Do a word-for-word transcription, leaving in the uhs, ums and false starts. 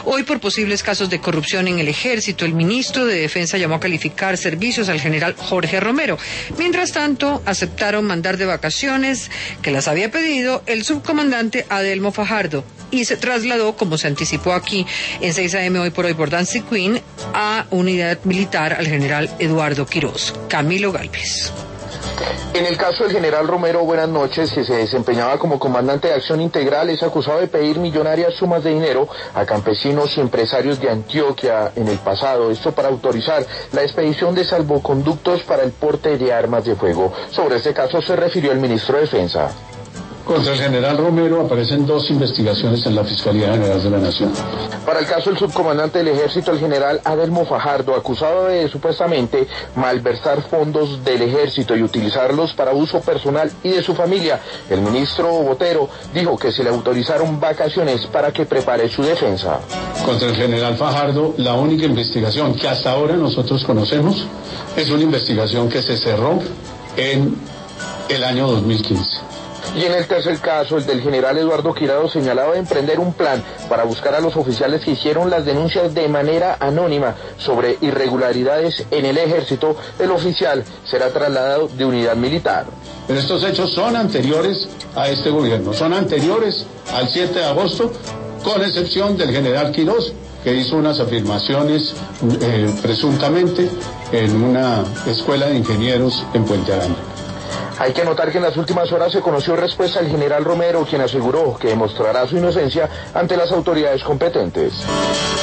Hoy, por posibles casos de corrupción en el ejército, el ministro de Defensa llamó a calificar servicios al general Jorge Romero. Mientras tanto, aceptaron mandar de vacaciones, que las había pedido el subcomandante Adelmo Fajardo, y se trasladó, como se anticipó aquí en seis a eme hoy por hoy por Dancing Queen, a unidad militar al general Eduardo Quiroz. Camilo Galvez. En el caso del general Romero, buenas noches, que se desempeñaba como comandante de acción integral, es acusado de pedir millonarias sumas de dinero a campesinos y empresarios de Antioquia en el pasado, esto para autorizar la expedición de salvoconductos para el porte de armas de fuego. Sobre este caso se refirió el ministro de Defensa. Contra el general Romero aparecen dos investigaciones en la Fiscalía General de la Nación. Para el caso del subcomandante del Ejército, el general Adelmo Fajardo, acusado de supuestamente malversar fondos del Ejército y utilizarlos para uso personal y de su familia, el ministro Botero dijo que se le autorizaron vacaciones para que prepare su defensa. Contra el general Fajardo, la única investigación que hasta ahora nosotros conocemos es una investigación que se cerró en el año dos mil quince. Y en el tercer caso, el del general Eduardo Quiroz, señalado de emprender un plan para buscar a los oficiales que hicieron las denuncias de manera anónima sobre irregularidades en el ejército, el oficial será trasladado de unidad militar. Pero estos hechos son anteriores a este gobierno, son anteriores al siete de agosto, con excepción del general Quiroz, que hizo unas afirmaciones eh, presuntamente en una escuela de ingenieros en Puente Aranda. Hay que notar que en las últimas horas se conoció respuesta del general Romero, quien aseguró que demostrará su inocencia ante las autoridades competentes.